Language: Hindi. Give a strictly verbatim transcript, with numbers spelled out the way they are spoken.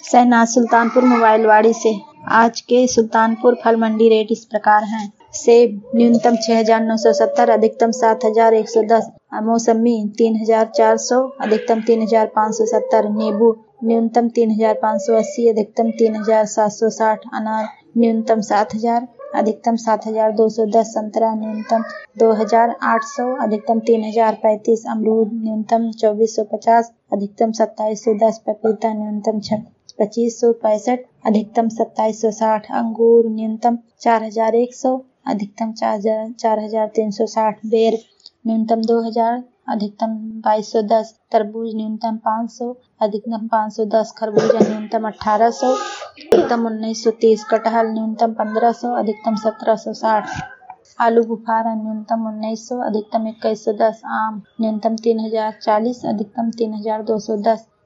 शहनाज सुल्तानपुर मोबाइलवाड़ी से। आज के सुल्तानपुर फल मंडी रेट इस प्रकार हैं। सेब न्यूनतम छह हजार नौ सौ सत्तर, अधिकतम सात हजार एक सौ दस। मौसमी तीन हजार चार सौ, अधिकतम तीन हजार पाँच सौ सत्तर। नींबू न्यूनतम तीन हजार पाँच सौ अस्सी, अधिकतम तीन हजार सात सौ साठ। अनार न्यूनतम सात हजार, अधिकतम सात हजार दो सौ दस। संतरा न्यूनतम दो हजार आठ सौ, अधिकतम तीन हजार पैंतीस। अमरूद न्यूनतम चौबीस सौ पचास, अधिकतम सत्ताईस सौ दस। पपीता न्यूनतम पच्चीस सौ पैंसठ, अधिकतम सत्ताईस सौ साठ। अंगूर न्यूनतम चार हजार एक सौ, अधिकतम चार हजार तीन सौ साठ। बेर न्यूनतम दो हजार, अधिकतम बाईस सौ दस। तरबूज न्यूनतम पाँच सौ, अधिकतम पाँच सौ दस। खरबूजा न्यूनतम अठारह सौ, अधिकतम उन्नीस सौ तीस। कटहल न्यूनतम पंद्रह सौ, अधिकतम सत्रह सौ साठ। आलू बुखारा न्यूनतम उन्नीस सौ, अधिकतम इक्कीस सौ दस। आम न्यूनतम तीन हजार चालीस, अधिकतम तीन हजार दो सौ दस।